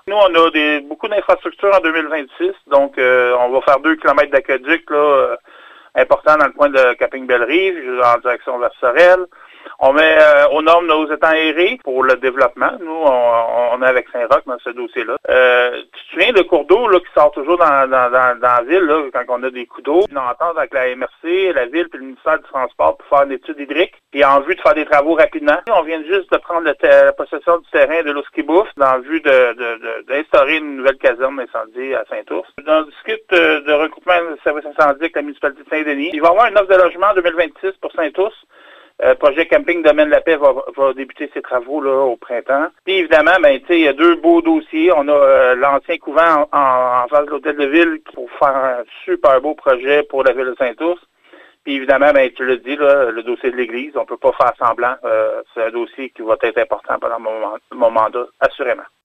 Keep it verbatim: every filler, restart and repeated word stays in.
Nous, on a des, beaucoup d'infrastructures en deux mille vingt-six, donc euh, on va faire deux kilomètres d'aqueduc là, euh, important dans le coin de Capping-Belle-Rive, en direction vers Sorel. On met euh, aux normes nos étangs aérés pour le développement. Nous, on, on est avec Saint-Roch dans ce dossier-là. Euh, tu te souviens, le cours d'eau là, qui sort toujours dans, dans, dans, dans la ville, là, quand on a des coups d'eau, une entente avec la M R C, la ville puis le ministère du Transport pour faire une étude hydrique, puis en vue de faire des travaux rapidement. On vient juste de prendre le la possession du terrain de l'Oskibouf dans vue de, de, de, d'instaurer une nouvelle caserne d'incendie à Saint-Ours. On discute de, de recoupement de services incendies avec la municipalité de Saint-Denis. Il va y avoir une offre de logement en deux mille vingt-six pour Saint-Ours. Le euh, projet Camping Domaine La Paix va, va débuter ses travaux là au printemps. Puis évidemment, ben tu sais, il y a deux beaux dossiers. On a euh, l'ancien couvent en, en, en face de l'hôtel de ville pour faire un super beau projet pour la ville de Saint-Ours. Puis évidemment, ben tu l'as dit, là, le dossier de l'église, on peut pas faire semblant. Euh, c'est un dossier qui va être important pendant mon, mon mandat, assurément.